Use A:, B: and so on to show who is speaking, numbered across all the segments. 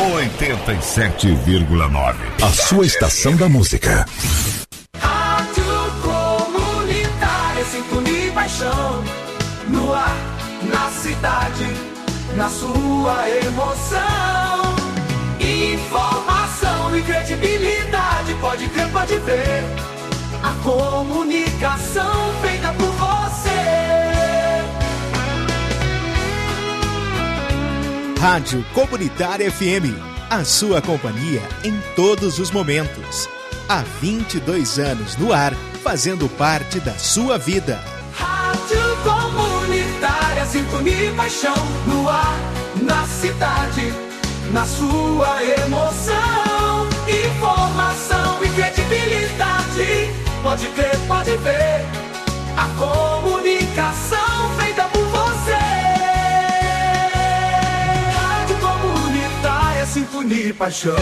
A: 87,9. A sua estação da música.
B: Rádio Comunitária, sintonia e paixão. No ar, na cidade, na sua emoção. Informação e credibilidade, pode crer, pode ver. A comunicação feita por você.
C: Rádio Comunitária FM, a sua companhia em todos os momentos. Há 22 anos no ar, fazendo parte da sua vida.
B: Rádio Comunitária, sintonia e paixão. No ar, na cidade, na sua emoção. Informação e credibilidade, pode crer, pode ver. A comunicação feita por você. Rádio Comunitária, sintonia e paixão.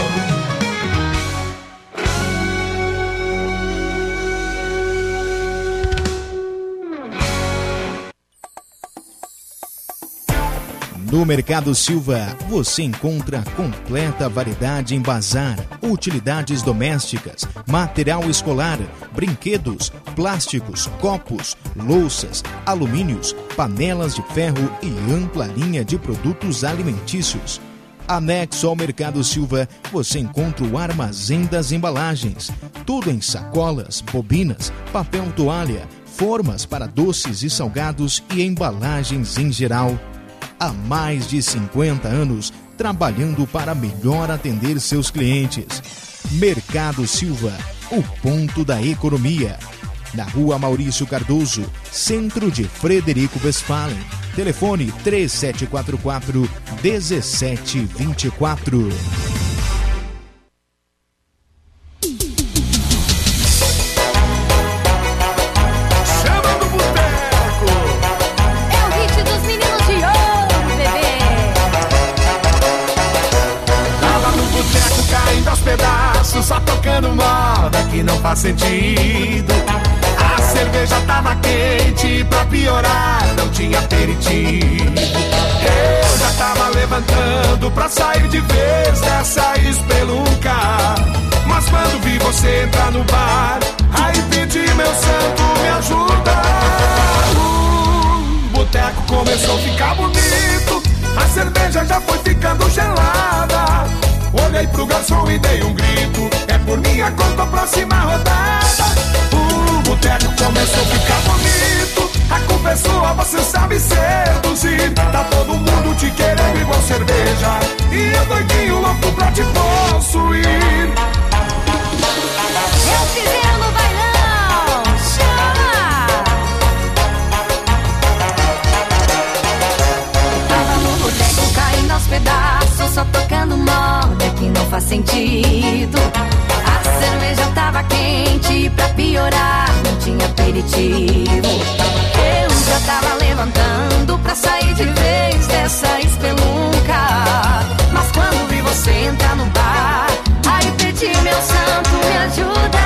C: No Mercado Silva, você encontra completa variedade em bazar, utilidades domésticas, material escolar, brinquedos, plásticos, copos, louças, alumínios, panelas de ferro e ampla linha de produtos alimentícios. Anexo ao Mercado Silva, você encontra o armazém das embalagens, tudo em sacolas, bobinas, papel toalha, formas para doces e salgados e embalagens em geral. Há mais de 50 anos, trabalhando para melhor atender seus clientes. Mercado Silva, o ponto da economia. Na Rua Maurício Cardoso, centro de Frederico Westphalen. Telefone 3744-1724.
B: Só tocando moda que não faz sentido. A cerveja tava quente, pra piorar não tinha aperitivo. Eu já tava levantando pra sair de vez dessa espelunca. Mas quando vi você entrar no bar, aí pedi, meu santo, me ajuda. O boteco começou a ficar bonito, a cerveja já foi ficando gelada. Olhei pro garçom e dei um grito, é por minha conta a próxima rodada. O boteco começou a ficar bonito, a culpa é sua, você sabe seduzir. Tá todo mundo te querendo igual cerveja, e eu doidinho louco pra te possuir.
D: Eu fizer no bailão, chama! Tava no boteco caindo aos pedaços, só tocando moda que não faz sentido. A cerveja tava quente, pra piorar não tinha aperitivo. Eu já tava levantando pra sair de vez dessa espelunca. Mas quando vi você entrar no bar, aí pedi, meu santo, me ajuda.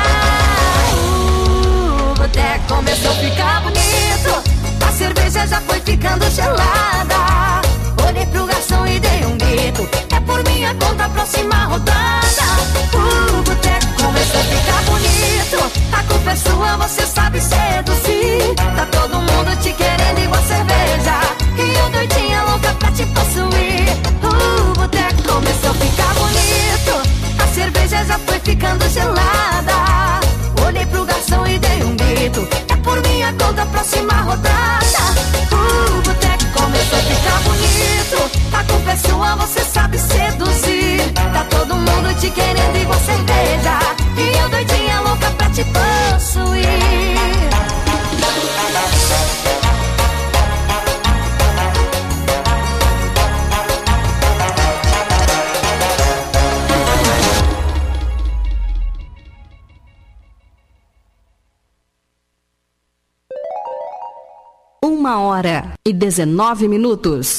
D: O boteco começou a ficar bonito, a cerveja já foi ficando gelada. Olhei pro garçom e dei um grito, é por minha conta a próxima rodada. O boteco começou a ficar bonito, a culpa é sua, você sabe seduzir. Tá todo mundo te querendo igual cerveja, e eu doidinha louca pra te possuir. O boteco começou a ficar bonito, a cerveja já foi ficando gelada. Olhei pro garçom e dei um grito, é por minha conta a próxima rodada. O boteco começou a ficar bonito, a culpa é sua, você sabe seduzir. Tá todo mundo te querendo igual cerveja, e eu doidinha louca pra te possuir.
E: Uma hora e 19 minutos.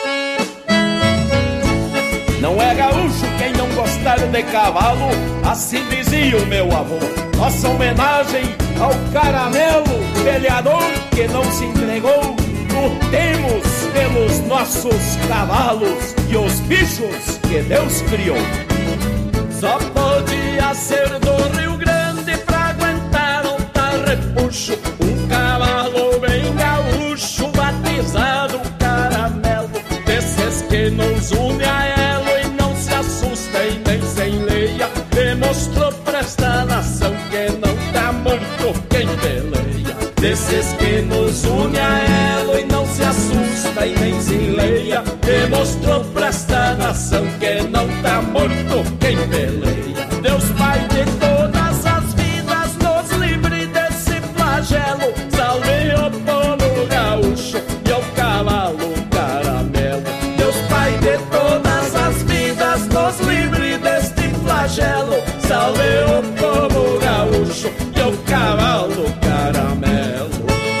F: Não é gaúcho quem não gostar de cavalo, assim dizia o meu avô. Nossa homenagem ao caramelo, peleador que não se entregou lutemos pelos nossos cavalos e os bichos que Deus criou. Só podia ser do Rio Grande pra aguentar um tal repuxo, um cavalo bem gaúcho, batizado Caramelo, desses que nos une a elo e não se assusta e nem se enleia, demonstrou pra esta nação que não tá muito quem peleia, desses que nos une a elo e não se assusta e nem se enleia, demonstrou pra esta nação que não tá morto quem peleia. Deus Pai de todas as vidas, nos livre desse flagelo, salve o povo gaúcho e o cavalo Caramelo. Deus Pai de todas as vidas, nos livre deste flagelo, salve o povo gaúcho e o cavalo Caramelo.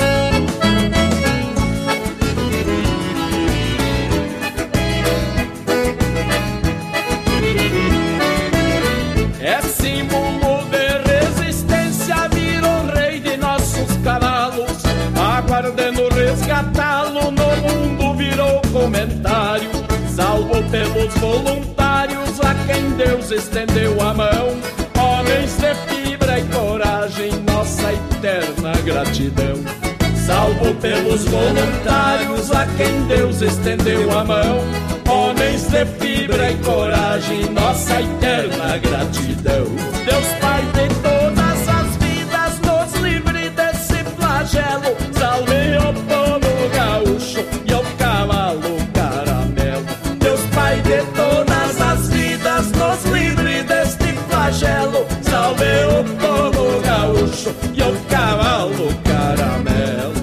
F: É símbolo de resistência, virou rei de nossos cavalos, aguardando resgatá-lo, no mundo virou comentário, salvo pelos voluntários a quem Deus estendeu a mão, homens de fibra e coragem, nossa eterna gratidão. Salvo pelos voluntários a quem Deus estendeu a mão, homens de fibra e coragem, nossa eterna gratidão. Deus Pai de todas as vidas, nos livre desse flagelo, salve o povo gaúcho e o cavalo Caramelo. Deus Pai de todas as vidas, nos livre deste flagelo, salve o povo gaúcho e o cavalo Caramelo.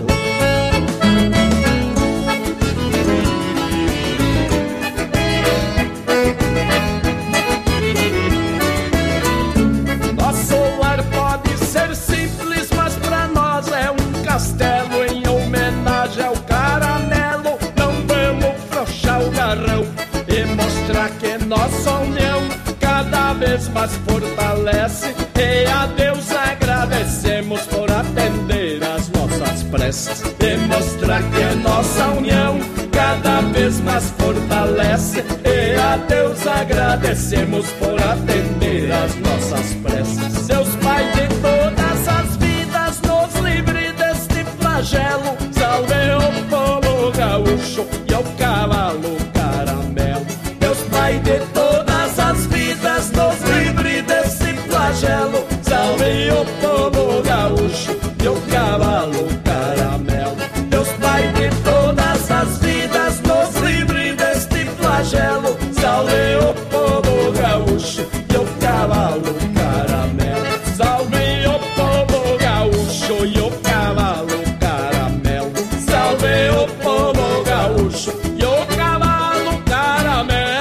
F: Nosso lar pode ser simples, mas pra nós é um castelo em homenagem ao Caramelo. Não vamos frouxar o garrão e mostrar que nossa união cada vez mais fortalece, e a Deus agradecemos por atender as nossas preces, e mostrar que nossa união cada vez mais fortalece, e a Deus agradecemos por atender as nossas preces. Deus Pai de todas as vidas, nos livre deste flagelo, salve o povo gaúcho e o cavalo Caramelo. Deus Pai de todas as vidas, nos livre desse flagelo, salve o povo gaúcho e o cavalo Caramelo. Deus Pai de todas as vidas, nos livre deste flagelo, salve o povo gaúcho e o cavalo Caramelo. Salve o povo gaúcho e o cavalo Caramelo. Salve o povo gaúcho e o cavalo Caramelo.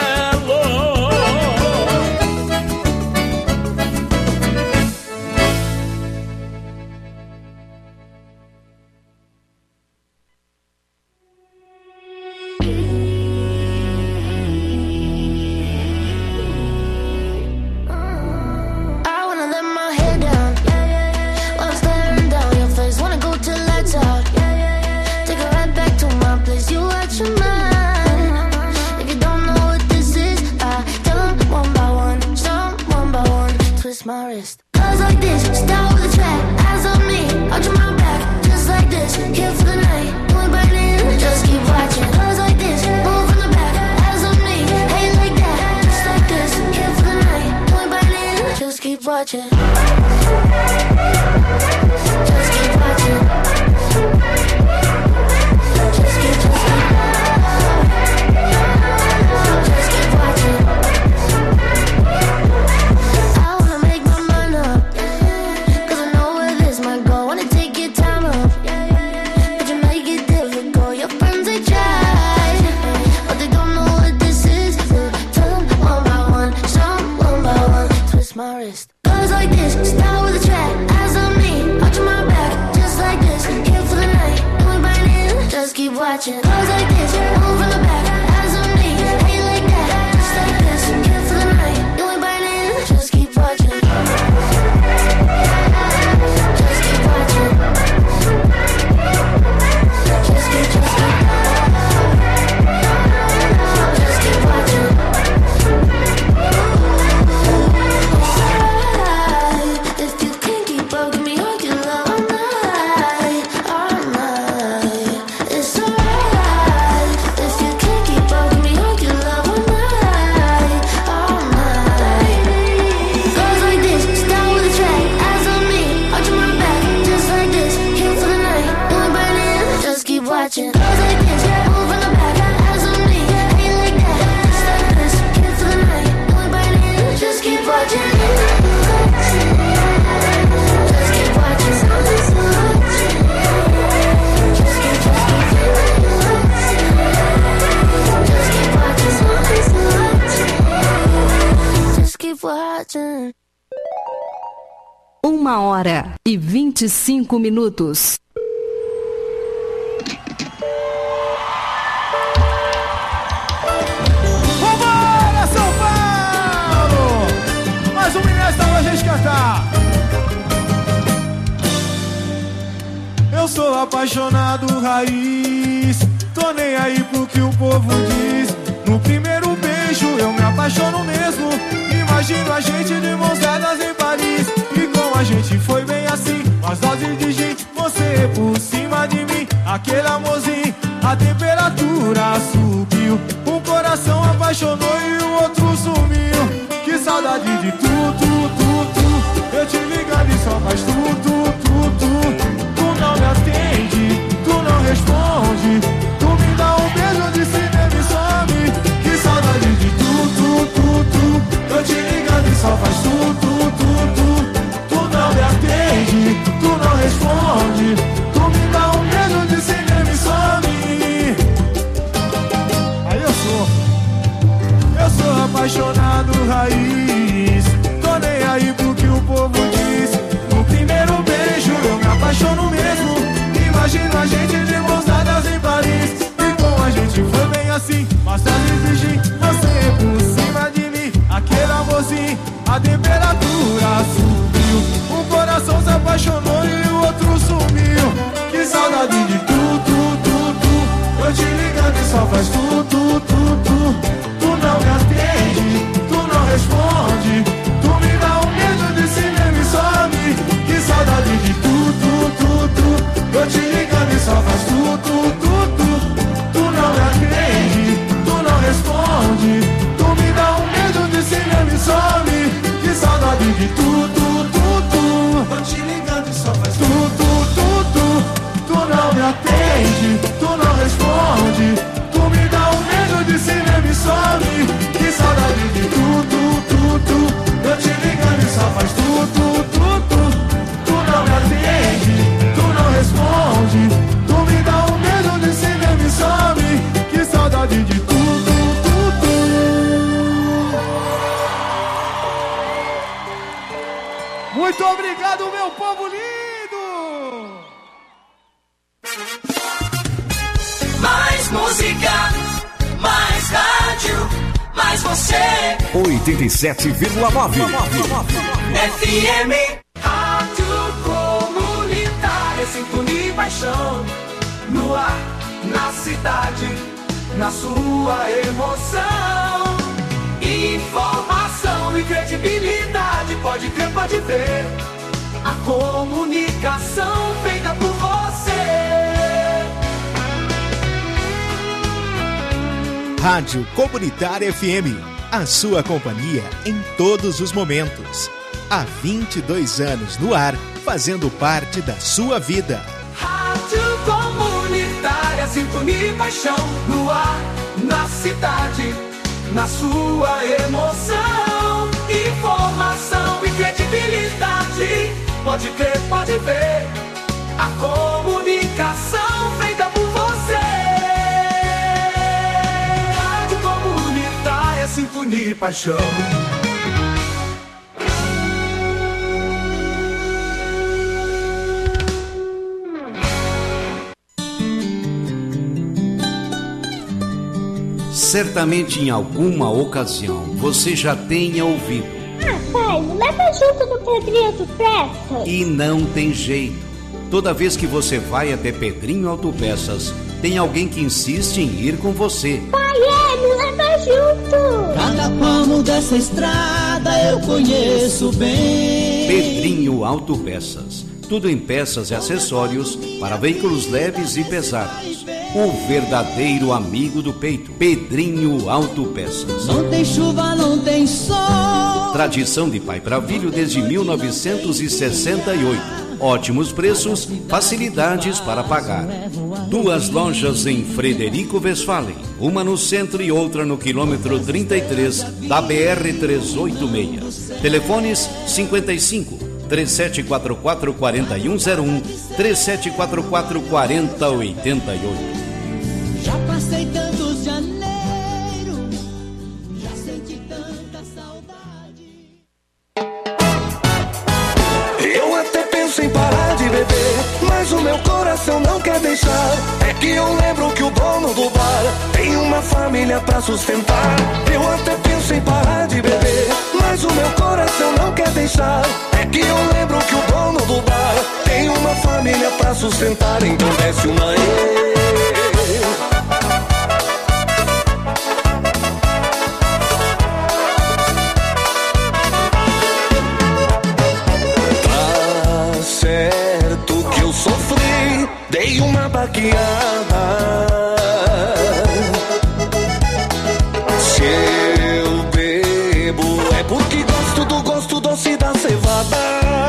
G: I wanna let my hair down, while I'm staring down your face. Wanna go till lights out, take a ride back to my place. You out your mind. If you don't know what this is, I tell them one by one, some one by one. Twist my wrist, cause like this, start with a track. Eyes on me, arching my back, just like this. Here for the night, going right in, just keep watching. Cause like this, move from the back. Eyes on me, ain't like that, just like this. Here for the night, going right in, just keep watching. Just keep watching. Just keep watching. I wanna make my mind up, cause I know where this might go. Wanna take your time up, but you make it difficult. Your friends they try, but they don't know what this is. Tell them one by one, some one by one. Twist my wrist, cause like watching.
E: 1h25.
B: Vambora, São Paulo! Mais um inédito pra gente cantar. Eu sou apaixonado raiz, tô nem aí pro que o povo diz. No primeiro beijo eu me apaixono mesmo. Imagino a gente de mãos dadas em Paris. E com a gente foi bem assim, as doses de gin, você por cima de mim. Aquele amorzinho, a temperatura subiu. Um coração apaixonou e o outro sumiu. Que saudade de tu. Eu te ligando e só faz tu. Tu não me atende, tu não responde. Tu me dá um beijo de cinema e some. Que saudade de tu. Eu te ligando e só faz tu. Tu não me atende, tu não responde. Tu me dá um beijo de cinema e some. Aí eu sou apaixonado raiz. Tô nem aí pro que o povo diz. No primeiro beijo eu me apaixono mesmo. Imagino a gente de mãos dadas em Paris. E com a gente foi bem assim, mas tá de gin, você por cima de mim. Aquele amorzinho, a temperatura subiu. Um coração se apaixonou e o outro sumiu. Que saudade de tu. Eu te ligando e só faz tu. Tu não me atende, tu não responde. Tu me dá um beijo de cinema e some. Que saudade de tu. Eu te ligando e só faz tu não me atende, tu não responde. Tu me dá um beijo de cinema e some. Que saudade de tu. Eu te ligando e só faz tu não me atende, tu não responde. Tu me dá um beijo de cinema e some. Que saudade de tu. Eu te ligando e só faz tu não me atende, tu não responde. Tu me dá um beijo de cinema e some. Que saudade de tu. Muito obrigado, meu povo lindo!
H: Mais música, mais rádio, mais você.
A: 87,9
H: FM. Rádio Comunitária, sintonia e paixão. No ar, na cidade, na sua emoção. Informação e credibilidade, pode crer, pode ver. A comunicação feita por você.
C: Rádio Comunitária FM, a sua companhia em todos os momentos. Há 22 anos no ar, fazendo parte da sua vida.
H: Rádio Comunitária, sintonia e paixão. No ar, na cidade, na sua emoção. Informação e credibilidade, pode crer, pode ver. A comunicação feita por você. Rádio Comunitária, sintonia e paixão.
I: Certamente em alguma ocasião você já tenha ouvido.
J: Pai, me leva junto no Pedrinho Autopeças.
I: E não tem jeito. Toda vez que você vai até Pedrinho Autopeças, tem alguém que insiste em ir com você.
J: Pai, me leva junto.
K: Cada palmo dessa estrada eu conheço bem.
I: Pedrinho Autopeças. Tudo em peças e acessórios para veículos leves e pesados. O verdadeiro amigo do peito. Pedrinho Autopeças.
K: Não tem chuva, não tem sol.
I: Tradição de pai para filho desde 1968. Ótimos preços, facilidades para pagar. 2 lojas em Frederico Westphalen. Uma no centro e outra no quilômetro 33 da BR-386. Telefones 55 3744-4101, 3744-4088.
K: Já passei tantos janeiros, já senti tanta saudade.
B: coração não quer deixar. É que eu lembro que o dono do bar tem uma família pra sustentar. Eu até penso em parar de beber, mas o meu coração não quer deixar. É que eu lembro que o dono do bar tem uma família pra sustentar. Então desce uma Tá certo que eu sofri, dei uma baqueada. Se eu bebo é porque gosto do gosto doce da cevada.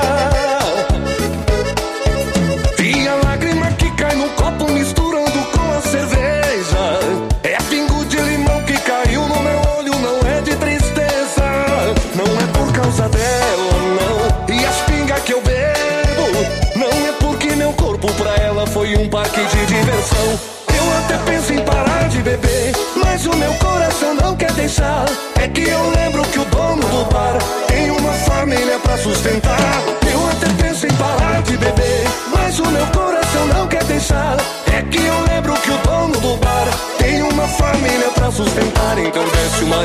B: E a lágrima que cai no copo misturando com a cerveja é pingo de limão que caiu no meu olho, não é de tristeza. Não é por causa dela, não. E as pingas que eu bebo não é porque meu corpo pra ela foi um parque de diversão. Eu até penso em parar de beber, mas o meu coração não quer deixar. É que eu lembro que o dono do bar tem uma família pra sustentar. Eu até penso em parar de beber, mas o meu coração não quer deixar. É que eu lembro que o dono do bar tem uma família pra sustentar. Então desce uma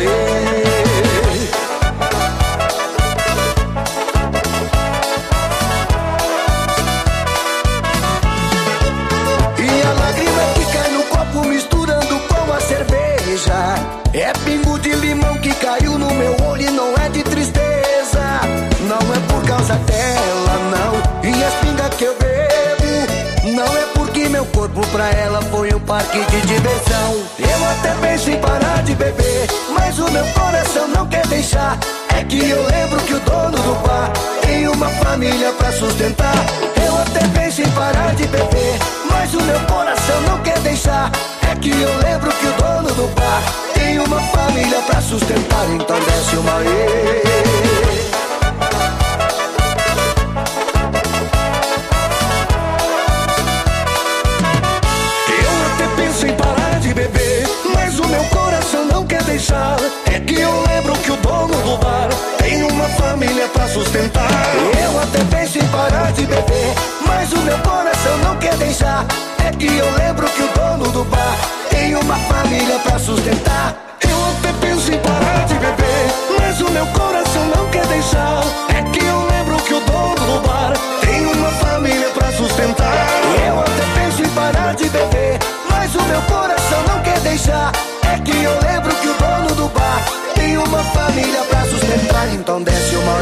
B: misturando com a cerveja é pingo de limão que caiu no meu olho e não é de tristeza. Não é por causa dela, não. E as pingas que eu bebo não é porque meu corpo pra ela foi um parque de diversão. Eu até penso em parar de beber, mas o meu coração não quer deixar. É que eu lembro que o dono do bar tem uma família pra sustentar. Eu até penso em parar de beber, mas o meu coração não quer deixar. É que eu lembro que o dono do bar tem uma família pra sustentar. Então desce uma Eu até penso em parar de beber, mas o meu coração não quer deixar. É que eu lembro que o dono do bar tem uma família pra sustentar. Eu até penso em parar de beber, mas o meu coração não quer deixar. É que eu lembro que o dono do bar tem uma família pra sustentar. Eu até penso em parar de beber, mas o meu coração não quer deixar. É que eu lembro que o dono do bar tem uma família pra sustentar. Eu até penso em parar de beber, mas o meu coração não quer deixar. É que eu lembro que o dono do bar tem uma família pra sustentar. Então desce uma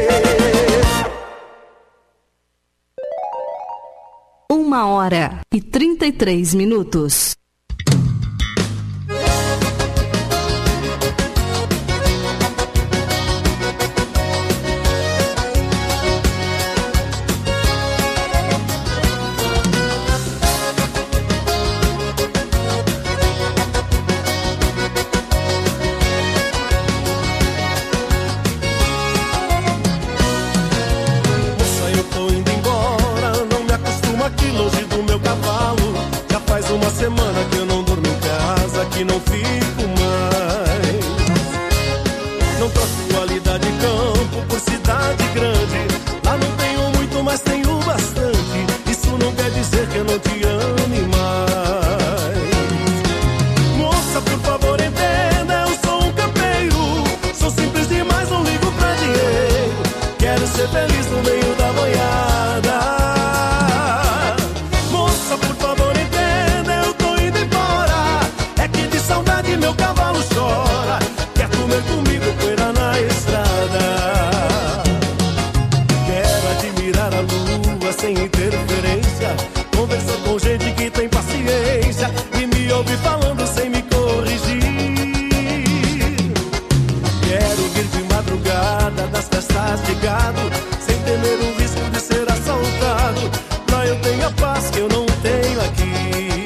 E: 1h33.
B: Semana que eu não durmo em casa, que não fico mais. Não troco qualidade de campo por cidade grande. Lá não tenho muito, mas tenho bastante. Isso não quer dizer que eu não te ame mais. Moça, por favor, entenda, eu sou um campeiro. Sou simples demais, não ligo pra dinheiro. Quero ser feliz no meio da boiada. Meu cavalo chora, quer comer comigo poeira na estrada. Quero admirar a lua sem interferência, conversar com gente que tem paciência e me ouvir falando sem me corrigir. Quero vir de madrugada das festas de gado, sem temer o risco de ser assaltado. Lá eu tenho a paz que eu não tenho aqui.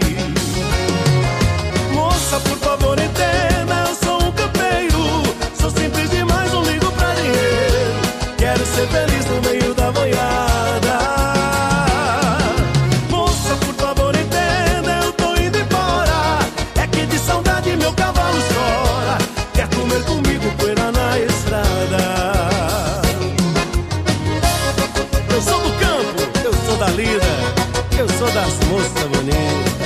B: Moça, por favor, entenda, eu sou um campeiro. Sou simples demais, não ligo pra dinheiro. Quero ser feliz no meio da boiada. Moça, por favor, entenda, eu tô indo embora. É que de saudade meu cavalo chora. Quer comer comigo poeira na estrada.
L: moça bonita.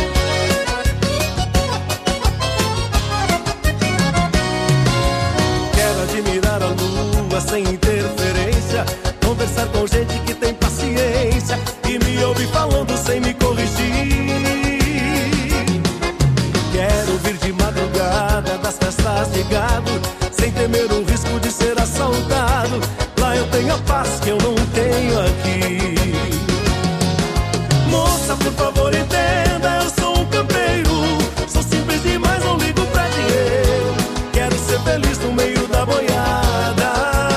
L: Quero admirar a lua sem interferência, conversar com gente que tem paciência e me ouve falando sem me corrigir. Quero vir de madrugada das festas de gado, sem temer o risco de ser assaltado. Lá eu tenho a paz que eu não tenho aqui. Moça, por favor entenda, eu sou um campeiro, sou simples demais, não ligo pra dinheiro. Quero ser feliz no meio da boiada.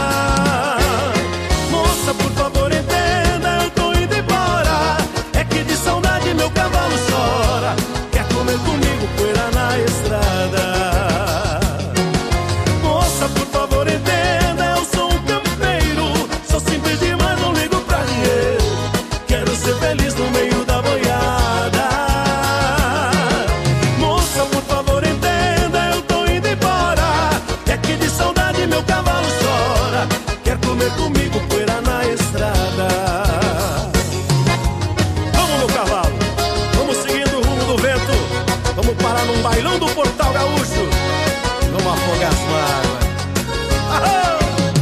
L: Moça, por favor entenda, eu tô indo embora, é que de saudade meu cavalo chora. Quer comer comigo, poeira na estrada. Moça, por favor entenda, eu sou um campeiro, sou simples demais, não ligo pra dinheiro. Quero ser feliz no meio da boiada. Moça, por favor entenda, eu tô indo embora, é que de saudade meu cavalo chora. Quer comer comigo, poeira na estrada. Vamos, meu cavalo, vamos seguindo o rumo do vento, vamos parar num bailão do Portal Gaúcho, vamos afogar as mágoas. Ahô!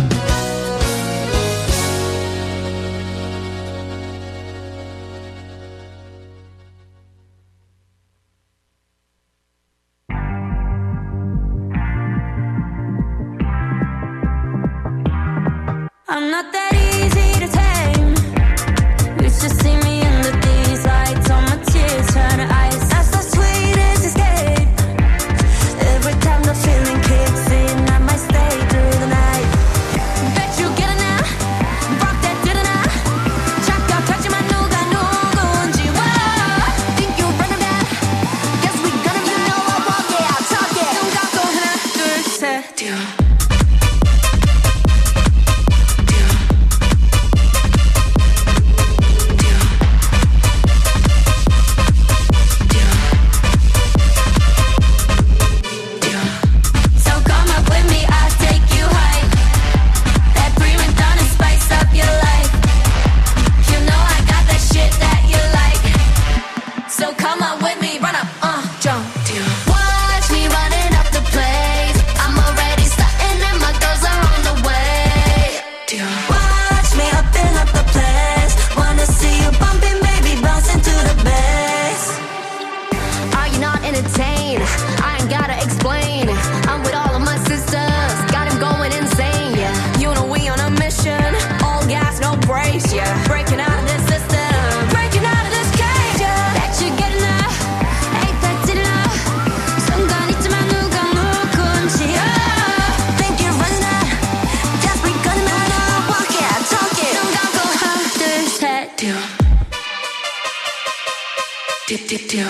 D: I'm not that easy to tame. You should see me in the these lights, all my tears turn to ice. That's the sweetest escape. Every time the feeling kicks in, I might stay through the night. Bet you get it now, rock that didn't. 잠깐 터지만 누가 누군지. Whoa, think you run that? Guess we gonna be know I walk it out, talk it. 눈 감고 하나 둘 셋. I ain't gotta explain. I'm with all of my sisters, got him going insane. Yeah, you know we on a mission, all gas, no brakes. Yeah, breaking out of this system, breaking out of this cage. Yeah, that you get enough, ain't that enough? 순간 있지만 누가 누군지. Think you're running out, guess we gonna know. Walk it, talk it. 눈 감고 하나 둘 셋. 듀.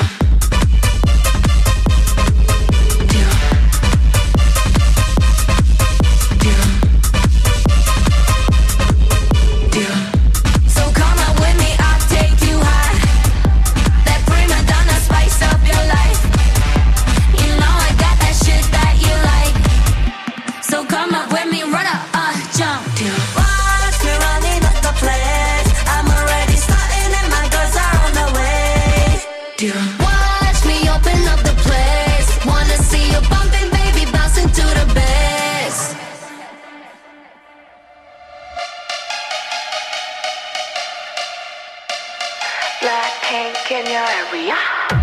D: Watch me open up the place. Wanna see you bumping, baby, bouncing to the bass. Black pink in your area.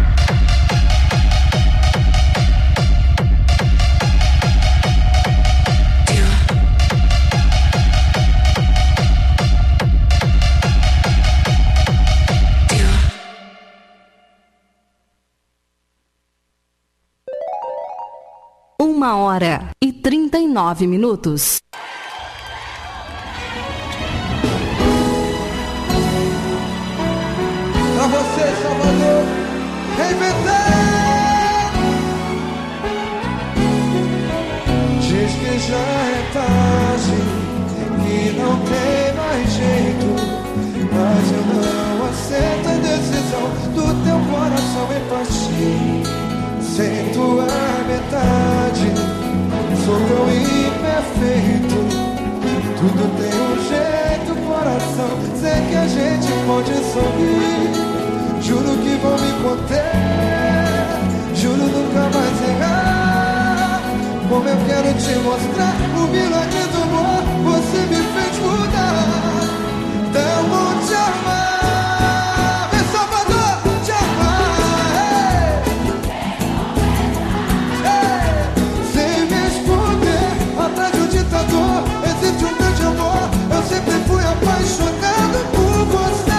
E: Uma hora e 39 minutos.
M: Pra você, Salvador, reinventar. Diz que já é tarde, que não tem mais jeito, mas eu não aceito a decisão do teu coração em partir. Sem tua metade, sou tão imperfeito. Tudo tem um jeito, coração. Sei que a gente pode sorrir, Juro que vou me conter, juro nunca mais errar. Como eu quero te mostrar o milagre do amor, você me fez mudar. Tão bom te amar, vem Salvador, te amar. Sem me esconder atrás de um ditador, existe um grande amor. Eu sempre fui apaixonado por você.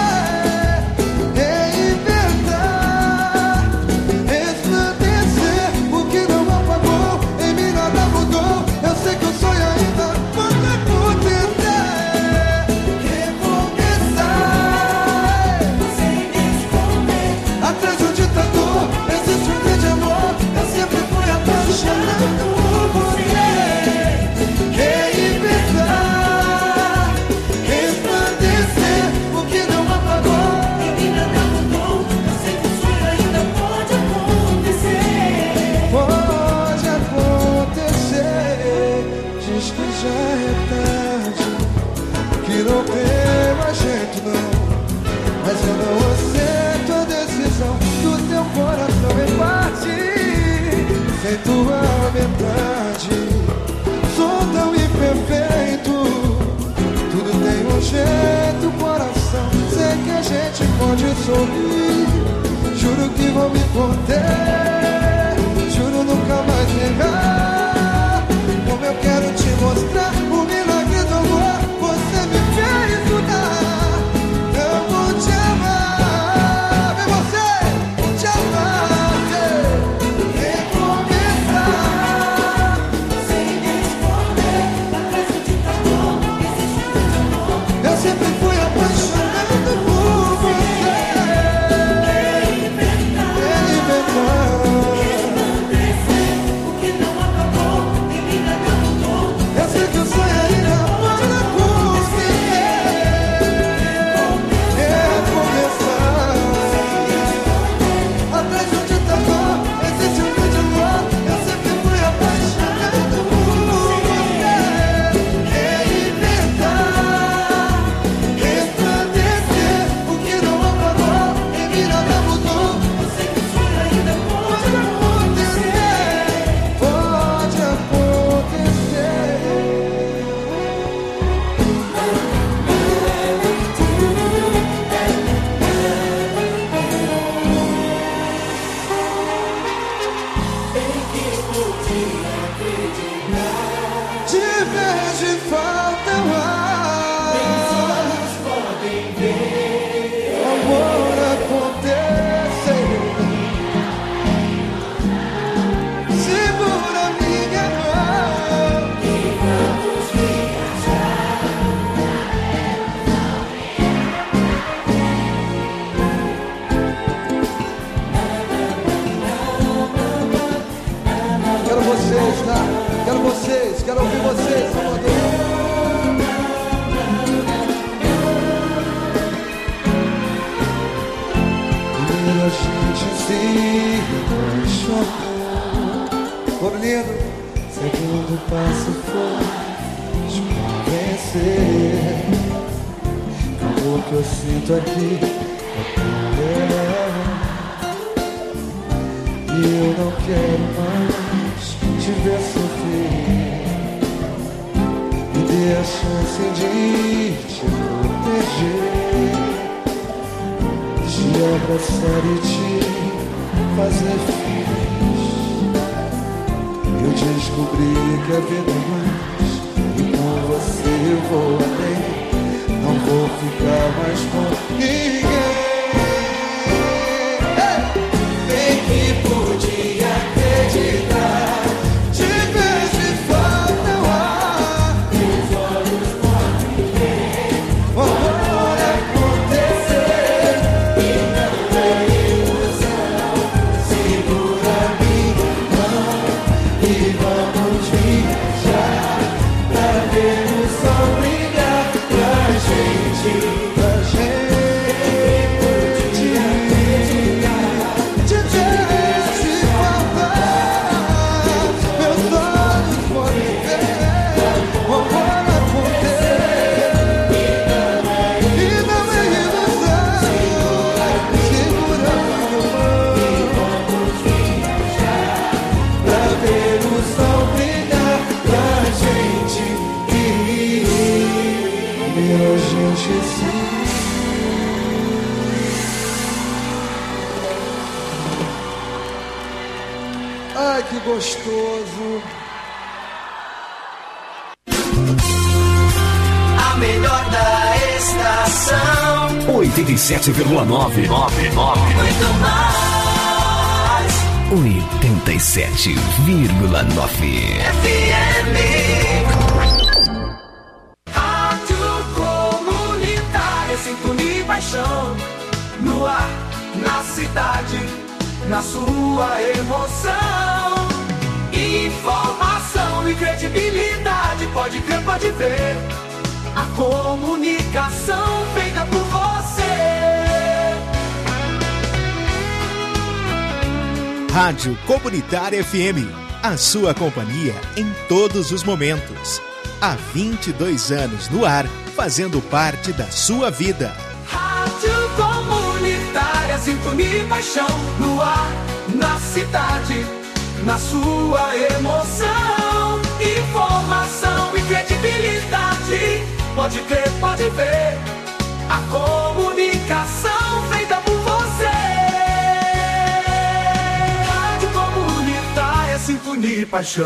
M: Tua metade, sou tão imperfeito. Tudo tem um jeito, coração. Sei que a gente pode sorrir. Juro que vou me conter, juro nunca mais negar. Como eu quero te mostrar o milagre do amor, você me fez mudar. Eu vou te amar, vem você, vou te amar. Sempre fui apaixonado por você. O que não acabou em mim nada mudou. Eu sei que o sonho ainda pode conseguir recomeçar. Atrás de um ditador existe um grande amor. Eu sempre fui apaixonado por você. Quero ouvir vocês, Salvador. Primeiro a gente se apaixonou. Por lindo. Segundo passo foi te convencer. O amor que eu sinto aqui é teu. E eu não quero mais te ver sofrer. Me dê a chance de te proteger, te abraçar e te fazer feliz. Eu descobri que a vida é mais, e com você eu vou além. Não vou ficar mais com ninguém. Bem que podia acreditar. Pra gente sim. Ai, que gostoso.
H: A melhor da estação
A: 87,9.
H: Muito mais
A: 87,9
H: FM. Rádio Comunitária, sintonia e paixão. No ar, na cidade, na sua emoção. Informação e credibilidade, pode crer, pode ver. A comunicação feita por você.
C: Rádio Comunitária FM, a sua companhia em todos os momentos. Há 22 anos no ar, fazendo parte da sua vida.
H: Rádio Comunitária, sintonia e paixão. No ar, na cidade, na sua emoção. Informação e credibilidade, pode crer, pode ver. A comunicação feita por você. Rádio Comunitária, sintonia e paixão.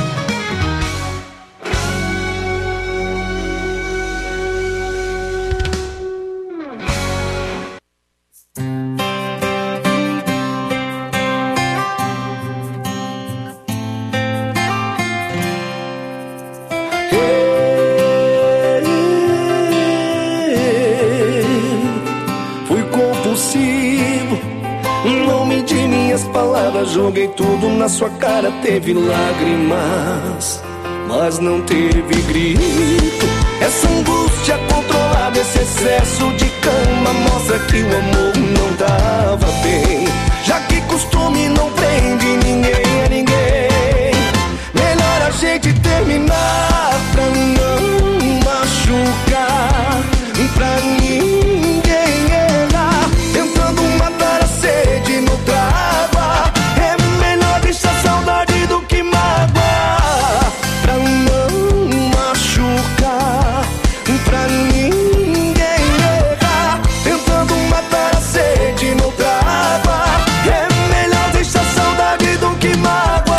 L: Joguei tudo na sua cara, teve lágrimas, mas não teve grito. Essa angústia controlada, esse excesso de cama mostra que o amor não tava bem. Já que costume não prende ninguém a ninguém, melhor a gente terminar pra não machucar, pra ninguém errar, tentando matar a sede no trago. Deixa saudade do que mágoa, pra não machucar, pra ninguém errar, tentando matar a sede no água. É melhor deixar saudade do que mágoa.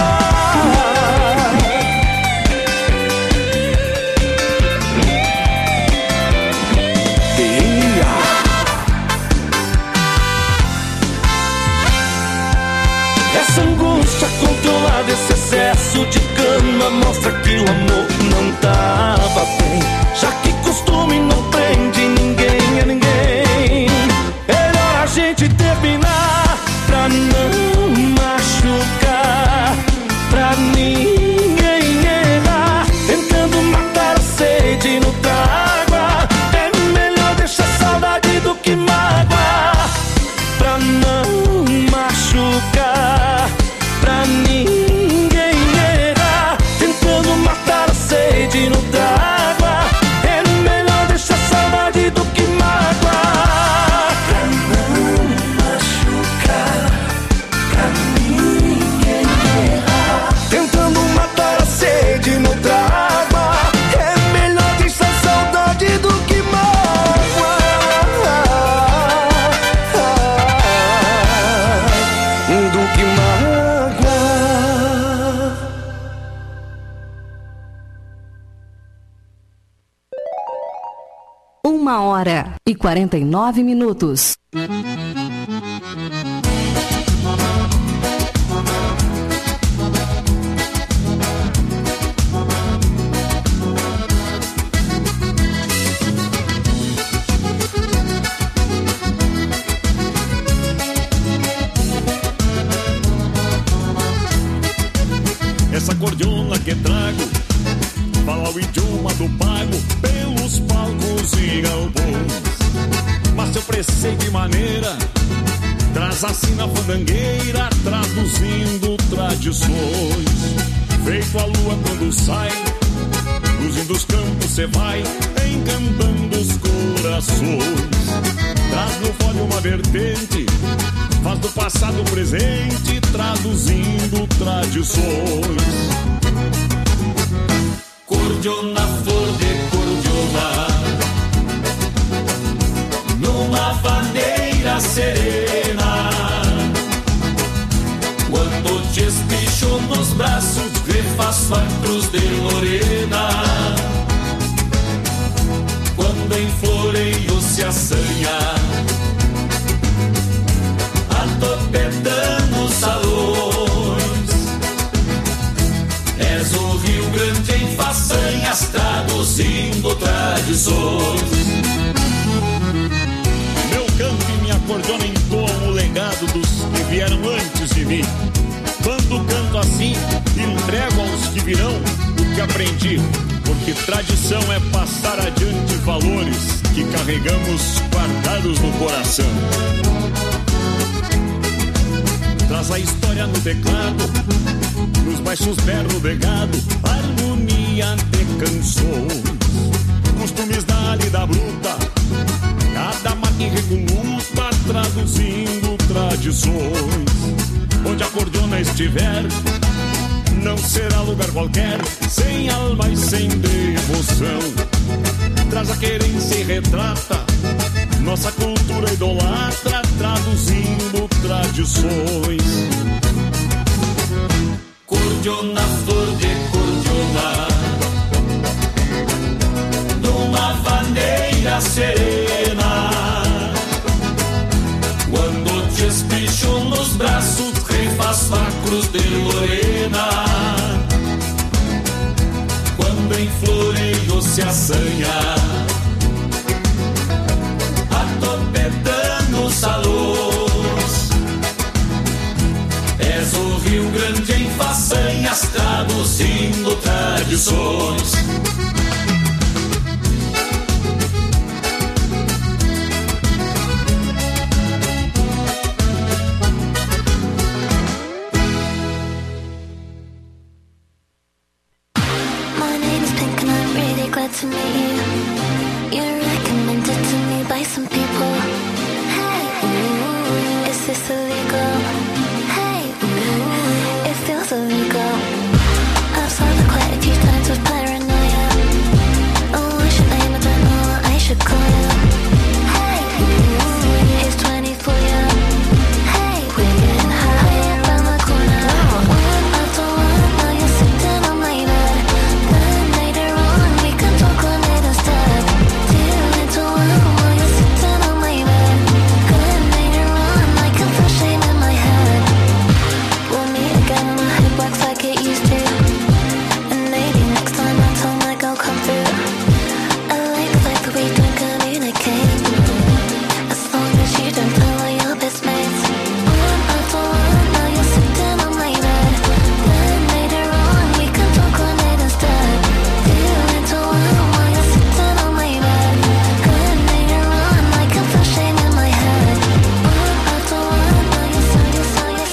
L: Essa angústia controlada, esse excesso de cama mostra que o amor não tava bem. Já que costume não prende ninguém a ninguém, melhor a gente terminar pra não machucar, pra ninguém errar, tentando matar a sede no água. É melhor deixar saudade do que mágoa, pra não machucar, pra ninguém errar, tentando matar a sede no água. É melhor deixar saudade do que mágoa, pra não machucar, pra ninguém errar, tentando matar a sede no água. É melhor deixar saudade do que mágoa, do que mágoa.
E: 1h49.
N: Essa cordiona que trago fala o idioma do pago pelos palcos e galpões. Mas seu preceito e maneira traz assim na fandangueira, traduzindo tradições. Feito a lua quando sai, luzindo os campos cê vai, encantando os corações. Traz no fole uma vertente, faz do passado presente, traduzindo tradições.
H: Cordiona, flor de cordiona,
N: vaneira serena. Quando te espicho nos braços, refaço a cruz de Lorena. Quando em floreio se assanha, atopetando os salões. És o Rio Grande em façanhas, traduzindo tradições.
O: Meu canto e minha acordeona entoam o legado dos que vieram antes de mim. Quando canto assim, entrego aos que virão o que aprendi. Porque tradição é passar adiante valores que carregamos guardados no coração. Traz a história no teclado, nos baixos berro de gado, harmonia de canções. Costumes da lida bruta, cada matinha com luta, traduzindo tradições. Onde a cordona estiver, não será lugar qualquer, sem alma e sem devoção. Traz a querência e retrata nossa cultura idolatra, traduzindo tradições.
N: Cordiona, flor de cordiona, numa vaneira serena. Quando te espicho nos braços, refaço a cruz de Lorena. Quando em floreio se assanha, atopetando os salões. És o Rio Grande em façanhas, traduzindo tradições.
G: To meet you, you're recommended to me by some people. Hey, ooh, is this illegal? Hey, ooh, it feels illegal. I've solved it quite a few times with paranoia. Oh, I should name it, don't know what I should call you. Hey, ooh, here's 20 for you. Hey, we're getting high around the corner. One after one, now you're sitting on my bed. Then later on, we can talk on it instead. Two into one, while you're sitting on my bed. Then later on, I can feel shame in my head. We'll meet again when my head works like it used to. And maybe next time I'll tell my girl come through. I like the fact that we don't communicate. As long as you don't tell all your best mates. One after one, now you're sitting on my bed. Then later on, we can talk on it instead. Two into one, while you're sitting on my bed. Then later on, I can feel shame in my head. One after one, now you're sitting on my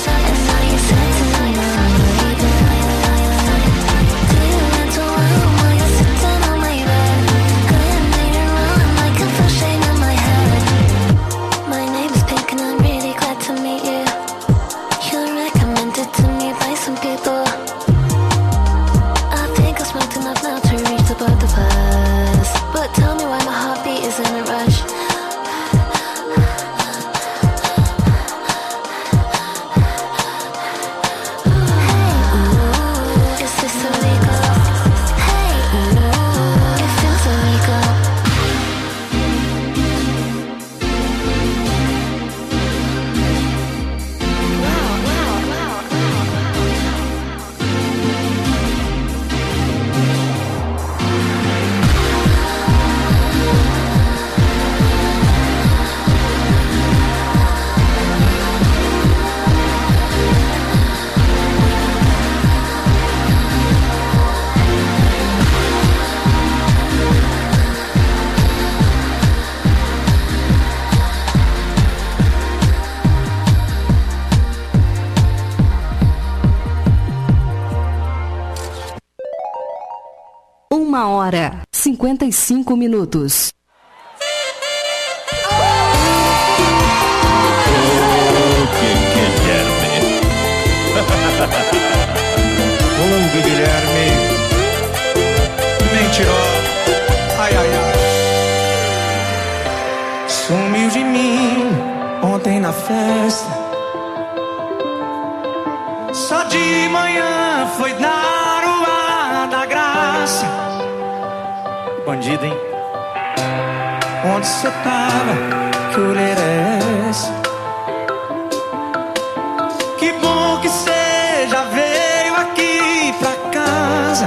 G: bed. Two into one, while you're sitting on my bed. Then later on, I can feel shame in my head. My name is Pink and I'm really glad to meet you. You're recommended to me by some people. I think I smoked enough now to reach the both of us. But tell me why my heartbeat is in a rush. Hey, is this illegal? Hey, it feels illegal.
E: Uma hora, 55 minutos.
P: Guilherme, nem tirou, ai ai ai. Sumiu de mim ontem na festa. Só de manhã foi dar o ar da graça. Bandido, hein? Onde cê tava? Que orelha é essa? Que bom que cê já veio aqui pra casa,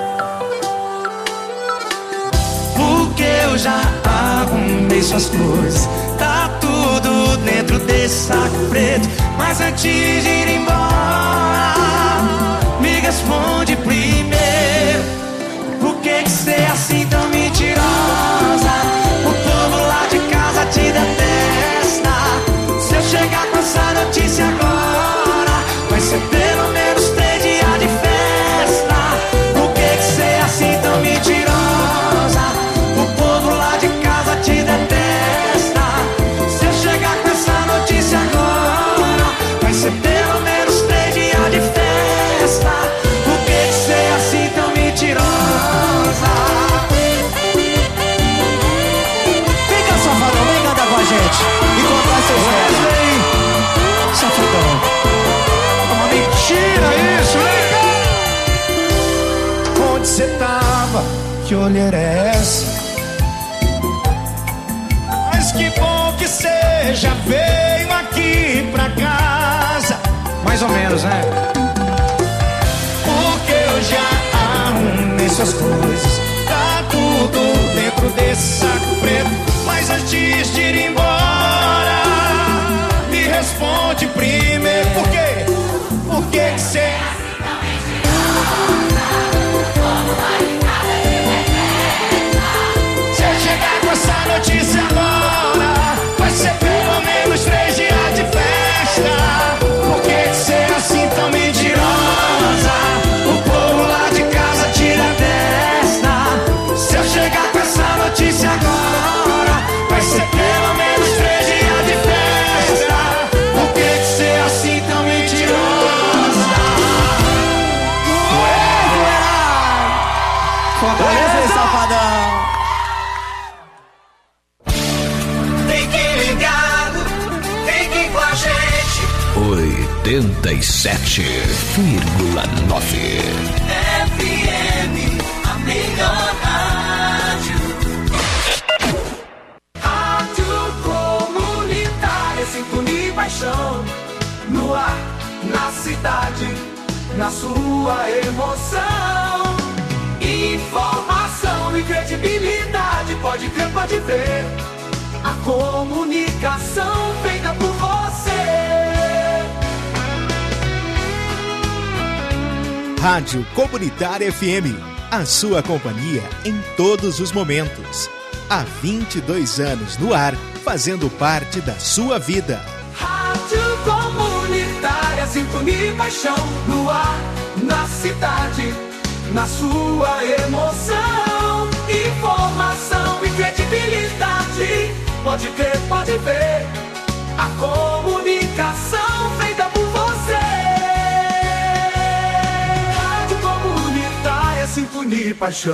P: porque eu já arrumei suas coisas. Tá tudo dentro desse saco preto. Mas antes de ir embora, me responde primeiro: por que cê é assim tão mentirosa? O povo lá de casa te detesta. Se eu chegar com essa notícia agora, vai ser pelo menos 3 dias de festa. Por que cê é assim tão mentirosa? O povo lá de casa te detesta. Se eu chegar com essa notícia agora, vai ser pelo menos 3 dias de festa. Por que cê é assim tão mentirosa? Vem cá, safadão, vem cantar com a gente e contar essa história. Safadão, é uma mentira isso, vem cá. Onde cê tava? Que olheira é essa? Mas que bom que cê já veio aqui pra casa. Mais ou menos, né? Porque eu já arrumei suas coisas. Tá tudo dentro desse saco preto. Mas antes de ir embora, me responde primeiro: por quê? Por que cê... Se eu chegar com essa notícia agora, vai ser pelo menos 3 dias de festa. Por que cê é assim tão mentirosa? O povo lá de casa tira a testa. Se eu chegar com essa notícia agora, vai ser pelo menos 3 dias de festa. Por que cê é assim tão mentirosa? Fortaleza, safadão. Fique ligado, fique com a gente.
A: 87,9
H: FM, a melhor rádio. Rádio comunitária, sintonia e paixão. No ar, na cidade, na sua emoção. Informação e credibilidade, pode crer, pode ver. A comunicação feita por você.
C: Rádio Comunitária FM, a sua companhia em todos os momentos. Há 22 anos no ar, fazendo parte da sua vida.
H: Rádio comunitária, sintonia e paixão. No ar, na cidade, na sua emoção. Informação e credibilidade, pode crer, pode ver. A comunicação feita por você. Rádio comunitária, sintonia e paixão.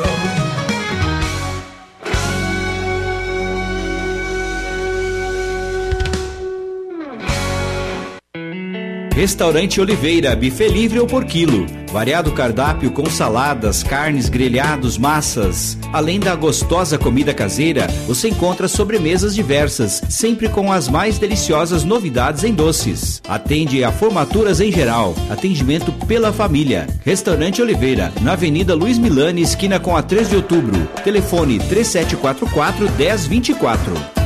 Q: Restaurante Oliveira, buffet livre ou por quilo. Variado cardápio com saladas, carnes, grelhados, massas. Além da gostosa comida caseira, você encontra sobremesas diversas, sempre com as mais deliciosas novidades em doces. Atende a formaturas em geral. Atendimento pela família. Restaurante Oliveira, na Avenida Luiz Milani, esquina com a 3 de outubro. Telefone 3744-1024.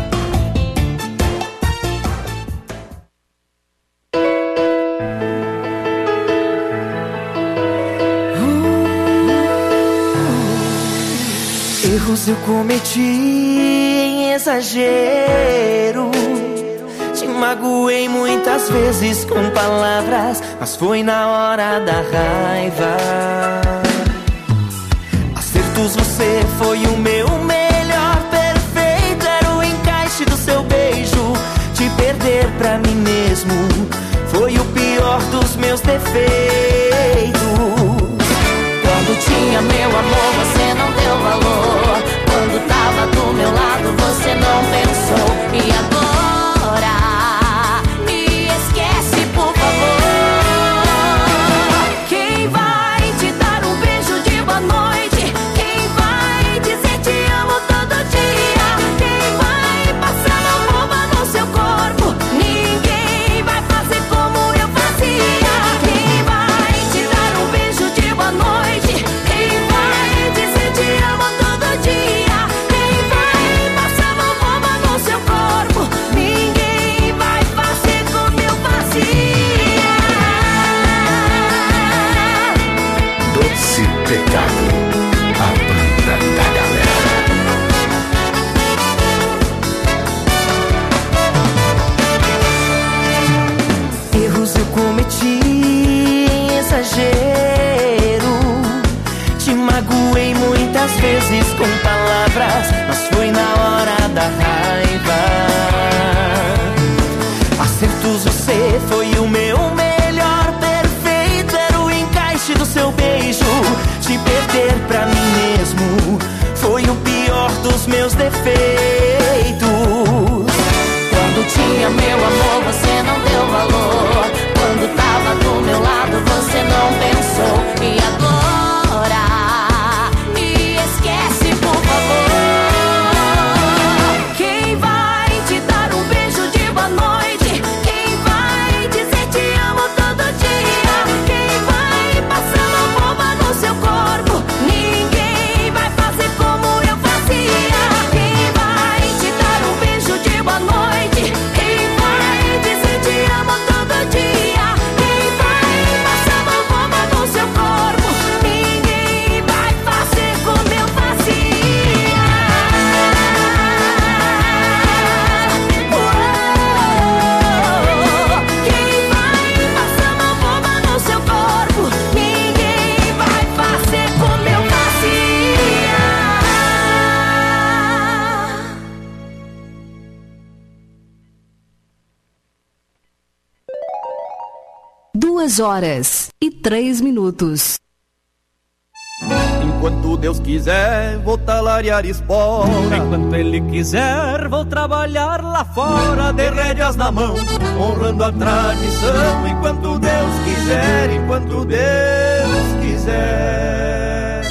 P: Erros eu cometi em exagero. Te magoei muitas vezes com palavras, mas foi na hora da raiva. Acertos você foi o meu melhor, perfeito era o encaixe do seu beijo. Te perder pra mim mesmo foi o pior dos meus defeitos.
D: Quando tinha meu amor, você não deu valor. Quando tava do meu lado, você não pensou. E agora
P: com palavras, mas foi na hora da raiva. Acertos, você foi o meu melhor, perfeito era o encaixe do seu beijo. Te perder pra mim mesmo foi o pior dos meus defeitos. Quando tinha meu amor, você não deu valor. Quando tava do meu lado, você não pensou. E agora, me esquece, por favor. Quem vai te dar um beijo de boa noite? Quem vai dizer te amo todo dia? Quem vai passar uma bomba no seu corpo? Ninguém vai fazer como eu fazia. Quem vai te dar um beijo de boa noite? Quem vai dizer te amo todo dia? Quem vai passar uma bomba no seu corpo? Ninguém vai fazer como eu fazia. Quem vai passar uma bomba no seu corpo? Ninguém vai fazer como eu fazia.
E: 2h03.
R: Enquanto Deus quiser, vou talariar espora.
S: Enquanto Ele quiser, vou trabalhar lá fora, de rédeas na mão,
R: honrando a tradição. Enquanto Deus quiser, enquanto Deus quiser.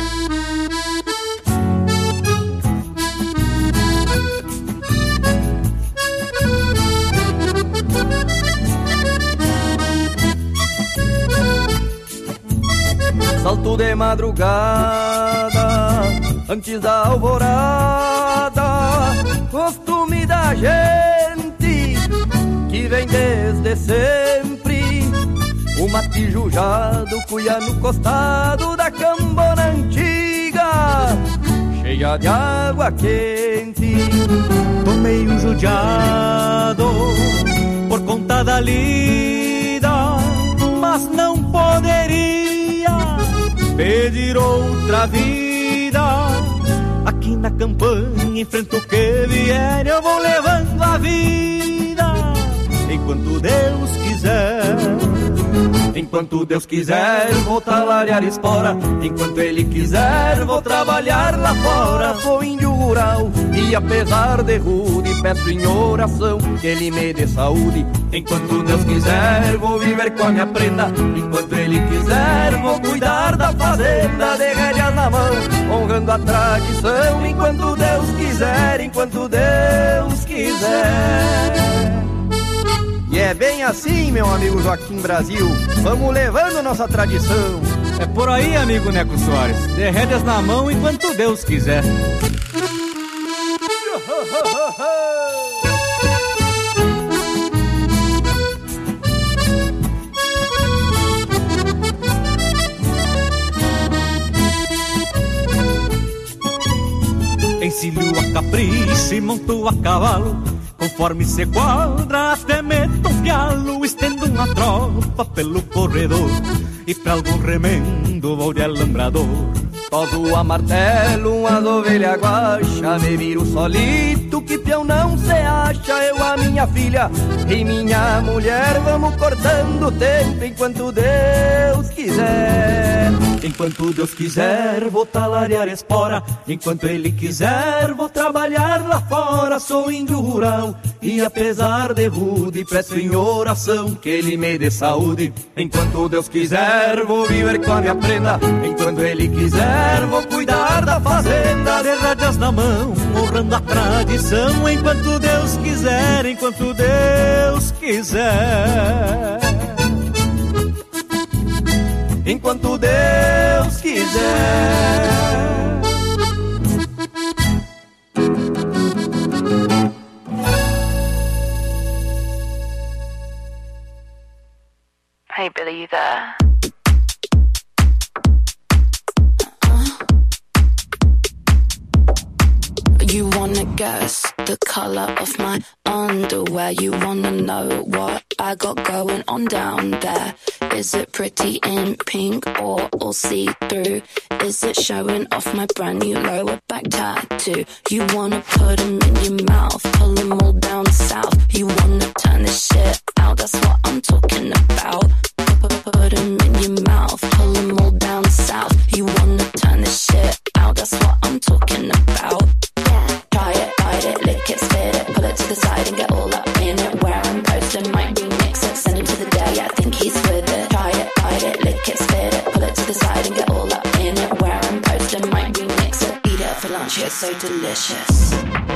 R: Salto de madrugada, antes da alvorada, costume da gente que vem desde sempre. O matijujado cuia no costado da cambona antiga, cheia de água quente.
S: Tô meio judiado por conta da lida, mas não poderia pedir outra vida. Aqui na campanha, enfrento o que vier, eu vou levando a vida, enquanto Deus quiser.
R: Enquanto Deus quiser, vou talariar espora. Enquanto Ele quiser, vou trabalhar lá fora. Sou índio rural e apesar de rude, peço em oração que Ele me dê saúde. Enquanto Deus quiser, vou viver com a minha prenda. Enquanto Ele quiser, vou cuidar da fazenda, de rédeas na mão, honrando a tradição. Enquanto Deus quiser, enquanto Deus quiser. E é bem assim, meu amigo Joaquim Brasil, vamos levando nossa tradição.
S: É por aí, amigo Neco Soares, de rédeas na mão enquanto Deus quiser. Encilho a capricho e monto a cavalo, conforme se quadra, até meto um pialo, estendo uma tropa pelo corredor, e pra algum remendo vou de alambrador.
R: Toso a martelo, umas ovelhas guaxa, me viro solito, que peão não se acha. Eu, a minha filha e minha mulher, vamos cortando o tempo enquanto Deus quiser. Enquanto Deus quiser, vou talariar espora. Enquanto Ele quiser, vou trabalhar lá fora. Sou índio rural e apesar de rude, peço em oração que Ele me dê saúde. Enquanto Deus quiser, vou viver com a minha prenda. Enquanto Ele quiser, vou cuidar da fazenda,
S: de rédeas na mão, honrando a tradição. Enquanto Deus quiser, enquanto Deus quiser.
R: Enquanto Deus quiser.
T: Hey Billy, you there? You wanna guess the color of my underwear? You wanna know what I got going on down there? Is it pretty in pink or all see-through? Is it showing off my brand new lower back tattoo? You wanna put them in your mouth, pull them all down south. You wanna turn this shit out, that's what I'm talking about. Put them in your mouth, pull them all down south. You wanna turn this shit out, that's what I'm talking about. Yeah, try it, bite it, lick it, spit it, pull it to the side and get all up in it. Where I'm posting, might remix it, send him to the day, I think he's with it. Try it, bite it, lick it, spit it, pull it to the side and get all up in it. Where I'm posting, might remix it, eat it for lunch, it's so delicious.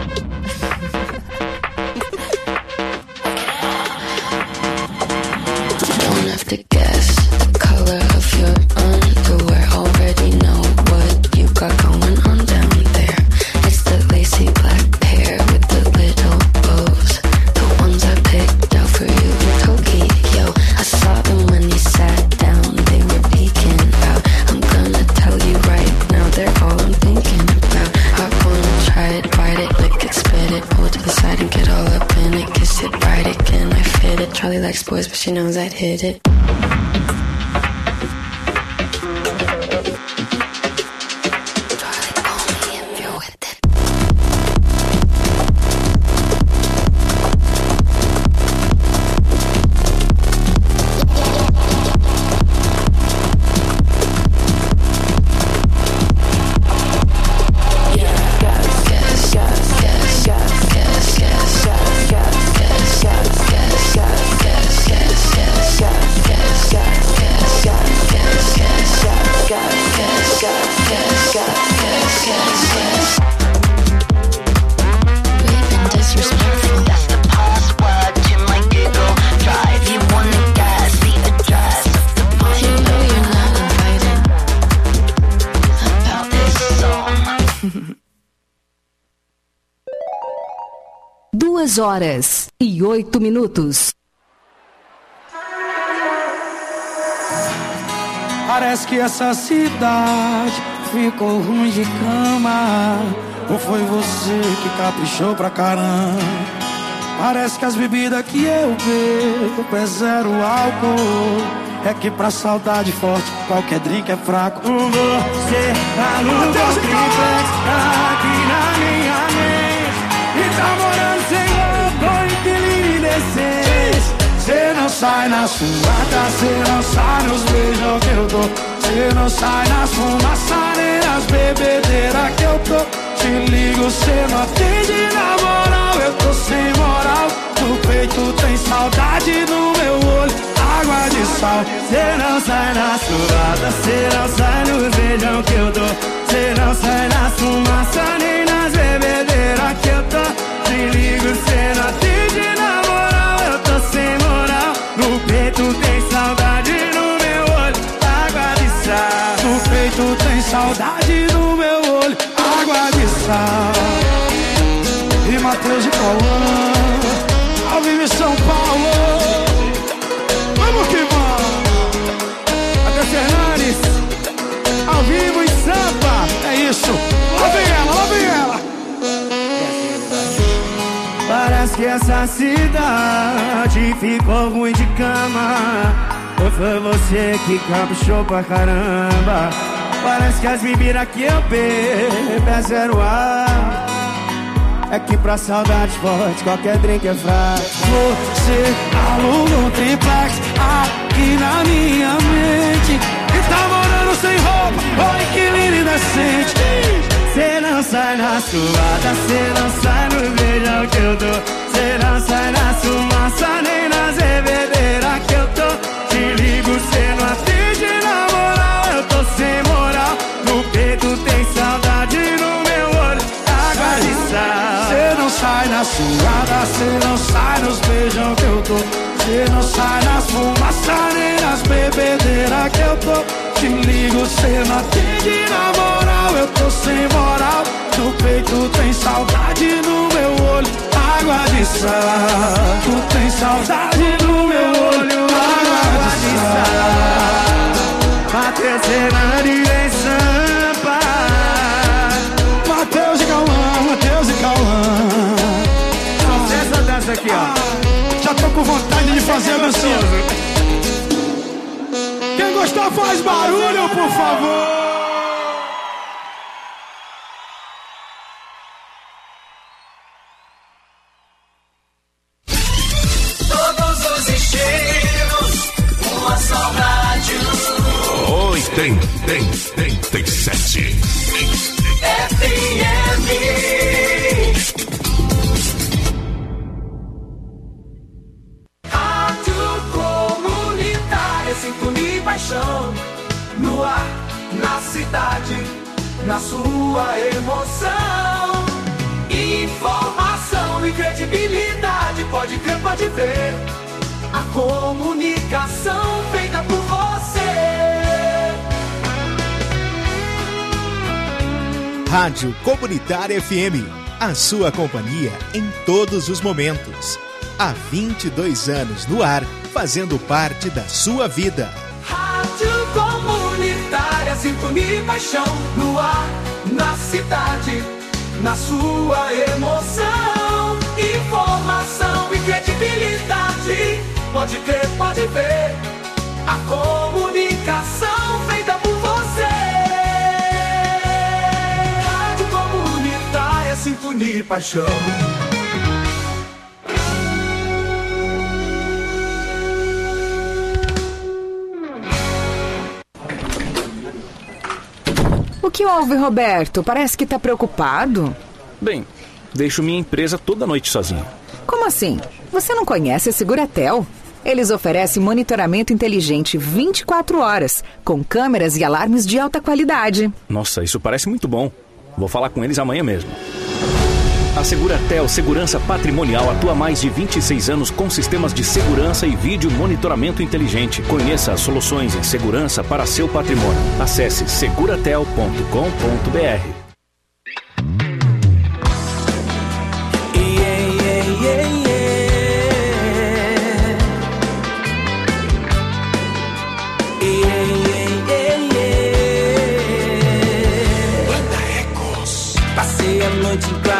T: Don't have to guess the color of your underwear. Already know what you got going on down there. It's the lacy black pair with the little bows, the ones I picked out for you in Tokyo. I saw them when you sat down, they were peeking out. I'm gonna tell you right now, they're all I'm thinking about. I wanna try it, bite it, lick it, spit it, pull it to the side and get all up in it. Kiss it, ride it, can I fit it? Charlie likes boys, but she knows I'd hit it.
E: Horas e 8 minutos.
P: Parece que essa cidade ficou ruim de cama. Ou foi você que caprichou pra caramba? Parece que as bebidas que eu bebo é zero álcool. É que pra saudade forte qualquer drink é fraco. Você aluga um triplex aqui na minha mente e tá morando sem cê não sai na suada, cê não sai nos beijos que eu dou. Cê não sai nas fumaças nem nas bebedeiras que eu tô. Te ligo, cê não atende na moral, eu tô sem moral. No peito tem saudade, no meu olho água de sal. Cê não sai na suada, cê não sai nos beijos que eu dou. Cê não sai nas fumaças nem nas bebedeiras que eu tô. Te ligo, cê não atende na moral, eu tô sem moral. No peito tem saudade, no meu olho água de sal. No peito tem saudade, no meu olho água de sal. E Matheus e Cauã, ao vivo em São Paulo. Vamos que vamos. Até Fernandes, ao vivo em Sampa. É isso, lá vem ela, lá vem ela. Parece que essa cidade ficou ruim de cama. Ou foi você que caprichou pra caramba? Parece que as bebidas que eu bebo é zero ar. É que pra saudade forte qualquer drink é fraco. Você aluga um triplex aqui na minha mente e tá morando sem roupa, oi que lindo e decente. Cê não sai na suada, cê não sai no beijão que eu dou. Cê não sai na fumaça nem nas bebedeiras que eu tô. Te ligo, cê não atende na moral, eu tô sem moral. No peito tem saudade, no meu olho água de sal. Cê não sai na suada, cê não sai nos beijão que eu dou. Cê não sai nas fumaças nem nas bebedeiras que eu tô. Te ligo, cê não atende na moral, eu tô sem moral. No peito tem saudade, no meu olho água de sal. Tu tem saudade, no meu olho água de sal. Matheus Fernandes em Sampa. Matheus e Cauã, Matheus e
U: aqui, ó. Já tô com vontade de fazer gostoso. Quem gostou faz barulho, por favor.
H: Todos os estilos, uma só rádio.
A: 87
H: FM. Rádio Comunitária, sintonia e paixão. No ar, na cidade, na sua emoção. Informação e credibilidade, pode crer, pode ver. A comunicação feita por você.
C: Rádio Comunitária FM, a sua companhia em todos os momentos. Há 22 anos no ar, fazendo parte da sua vida.
H: Rádio Comunitária, sintonia e paixão. No ar, na cidade, na sua emoção. Informação e credibilidade, pode crer, pode ver. A comunicação feita por você. Rádio Comunitária, sintonia e paixão.
V: O que houve, Roberto? Parece que tá preocupado.
W: Bem, deixo minha empresa toda noite sozinho.
V: Como assim? Você não conhece a Seguratel? Eles oferecem monitoramento inteligente 24 horas, com câmeras e alarmes de alta qualidade.
W: Nossa, isso parece muito bom. Vou falar com eles amanhã mesmo. A Seguratel Segurança Patrimonial atua há mais de 26 anos com sistemas de segurança e vídeo monitoramento inteligente. Conheça as soluções em segurança para seu patrimônio. Acesse seguratel.com.br.
H: Passei a noite em claro.